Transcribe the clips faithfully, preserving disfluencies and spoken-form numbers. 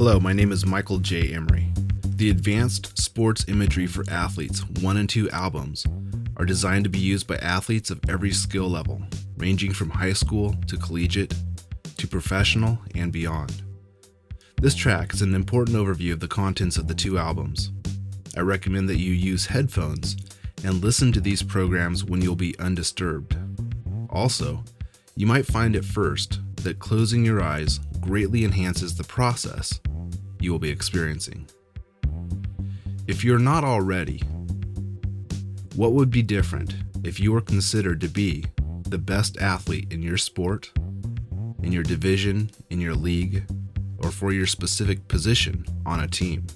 Hello, my name is Michael J. Emery. The Advanced Sports Imagery for Athletes one and two albums are designed to be used by athletes of every skill level, ranging from high school to collegiate to professional and beyond. This track is an important overview of the contents of the two albums. I recommend that you use headphones and listen to these programs when you'll be undisturbed. Also, you might find at first that closing your eyes greatly enhances the process you will be experiencing. If you're not already, what would be different if you were considered to be the best athlete in your sport, in your division, in your league, or for your specific position on a team?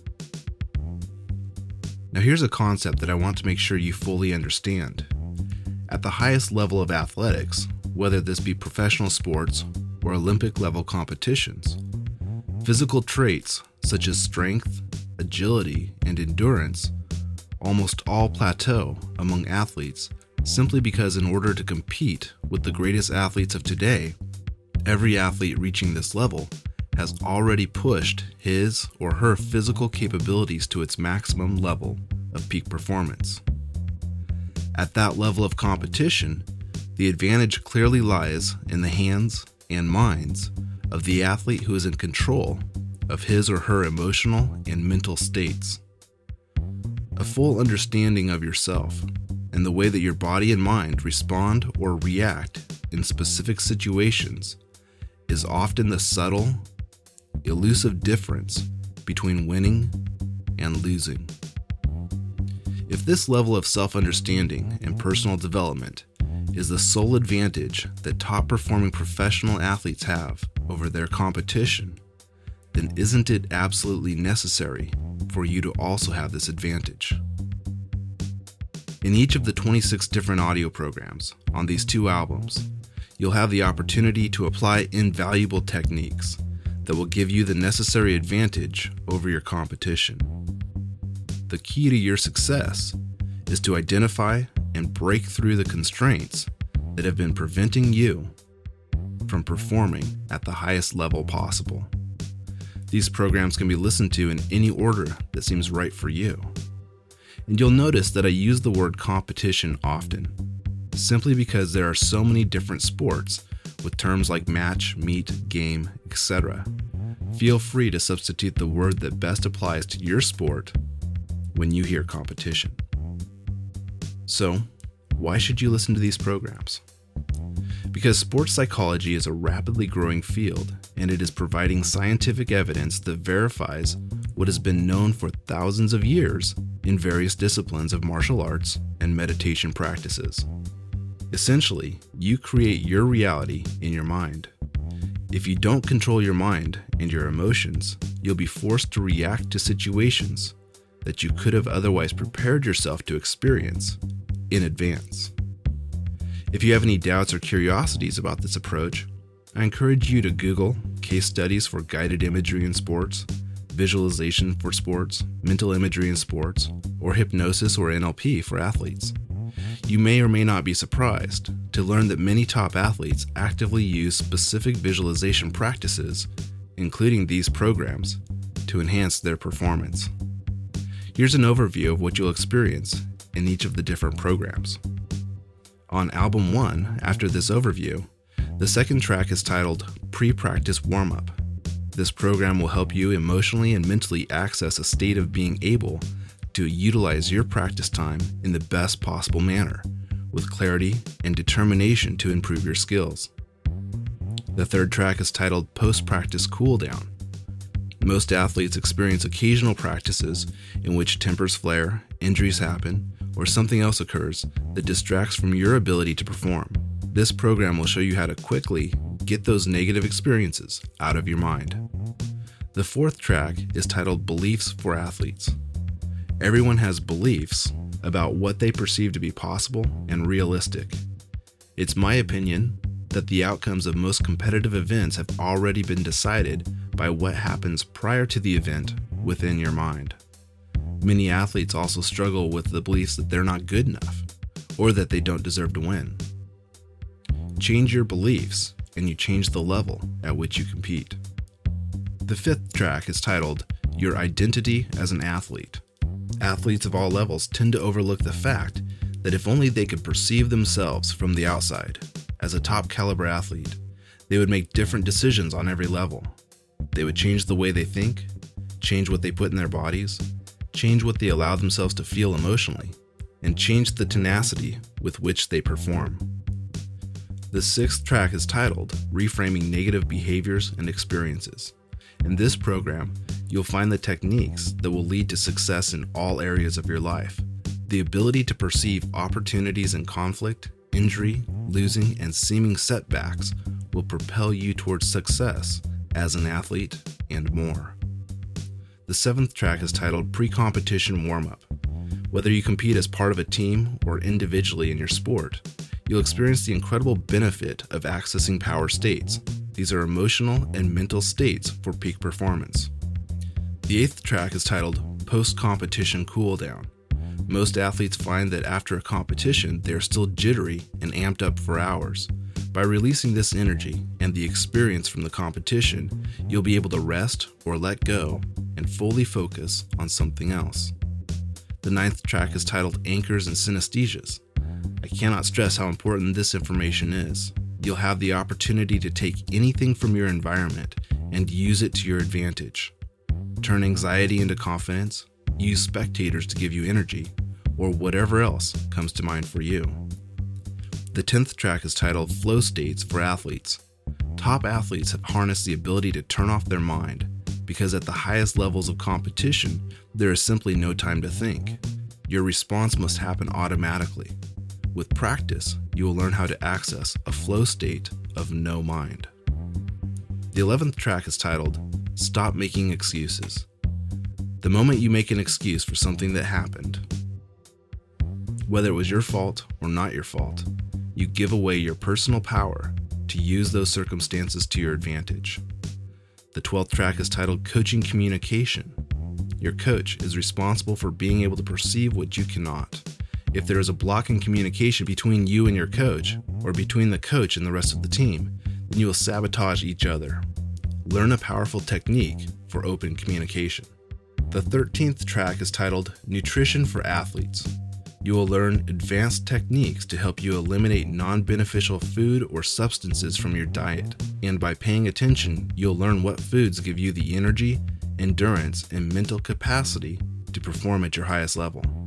Now here's a concept that I want to make sure you fully understand. At the highest level of athletics, whether this be professional sports or Olympic level competitions, physical traits such as strength, agility, and endurance almost all plateau among athletes simply because in order to compete with the greatest athletes of today, every athlete reaching this level has already pushed his or her physical capabilities to its maximum level of peak performance. At that level of competition, the advantage clearly lies in the hands and minds of the athlete who is in control of his or her emotional and mental states. A full understanding of yourself and the way that your body and mind respond or react in specific situations is often the subtle, elusive difference between winning and losing. If this level of self-understanding and personal development is the sole advantage that top-performing professional athletes have over their competition, then isn't it absolutely necessary for you to also have this advantage? In each of the twenty-six different audio programs on these two albums, you'll have the opportunity to apply invaluable techniques that will give you the necessary advantage over your competition. The key to your success is to identify and break through the constraints that have been preventing you from performing at the highest level possible. These programs can be listened to in any order that seems right for you. And you'll notice that I use the word competition often, simply because there are so many different sports with terms like match, meet, game, et cetera. Feel free to substitute the word that best applies to your sport when you hear competition. So, why should you listen to these programs? Because sports psychology is a rapidly growing field, and it is providing scientific evidence that verifies what has been known for thousands of years in various disciplines of martial arts and meditation practices. Essentially, you create your reality in your mind. If you don't control your mind and your emotions, you'll be forced to react to situations that you could have otherwise prepared yourself to experience in advance. If you have any doubts or curiosities about this approach, I encourage you to Google case studies for guided imagery in sports, visualization for sports, mental imagery in sports, or hypnosis or N L P for athletes. You may or may not be surprised to learn that many top athletes actively use specific visualization practices, including these programs, to enhance their performance. Here's an overview of what you'll experience in each of the different programs. On album one, after this overview, the second track is titled Pre-Practice Warm-Up. This program will help you emotionally and mentally access a state of being able to utilize your practice time in the best possible manner, with clarity and determination to improve your skills. The third track is titled Post-Practice Cool-Down. Most athletes experience occasional practices in which tempers flare, injuries happen, or something else occurs that distracts from your ability to perform. This program will show you how to quickly get those negative experiences out of your mind. The fourth track is titled Beliefs for Athletes. Everyone has beliefs about what they perceive to be possible and realistic. It's my opinion that the outcomes of most competitive events have already been decided by what happens prior to the event within your mind. Many athletes also struggle with the beliefs that they're not good enough or that they don't deserve to win. Change your beliefs and you change the level at which you compete. The fifth track is titled Your Identity as an Athlete. Athletes of all levels tend to overlook the fact that if only they could perceive themselves from the outside as a top caliber athlete, they would make different decisions on every level. They would change the way they think, change what they put in their bodies, change what they allow themselves to feel emotionally, and change the tenacity with which they perform. The sixth track is titled Reframing Negative Behaviors and Experiences. In this program, you'll find the techniques that will lead to success in all areas of your life. The ability to perceive opportunities in conflict, injury, losing, and seeming setbacks will propel you towards success as an athlete and more. The seventh track is titled Pre-Competition Warm-Up. Whether you compete as part of a team or individually in your sport, you'll experience the incredible benefit of accessing power states. These are emotional and mental states for peak performance. The eighth track is titled Post-Competition Cool Down. Most athletes find that after a competition, they are still jittery and amped up for hours. By releasing this energy and the experience from the competition, you'll be able to rest or let go and fully focus on something else. The ninth track is titled Anchors and Synesthesias. I cannot stress how important this information is. You'll have the opportunity to take anything from your environment and use it to your advantage. Turn anxiety into confidence, use spectators to give you energy, or whatever else comes to mind for you. The tenth track is titled Flow States for Athletes. Top athletes have harnessed the ability to turn off their mind because at the highest levels of competition, there is simply no time to think. Your response must happen automatically. With practice, you will learn how to access a flow state of no mind. The eleventh track is titled Stop Making Excuses. The moment you make an excuse for something that happened, whether it was your fault or not your fault, you give away your personal power to use those circumstances to your advantage. The twelfth track is titled Coaching Communication. Your coach is responsible for being able to perceive what you cannot. If there is a block in communication between you and your coach, or between the coach and the rest of the team, then you will sabotage each other. Learn a powerful technique for open communication. The thirteenth track is titled Nutrition for Athletes. You will learn advanced techniques to help you eliminate non-beneficial food or substances from your diet. And by paying attention, you'll learn what foods give you the energy, endurance, and mental capacity to perform at your highest level.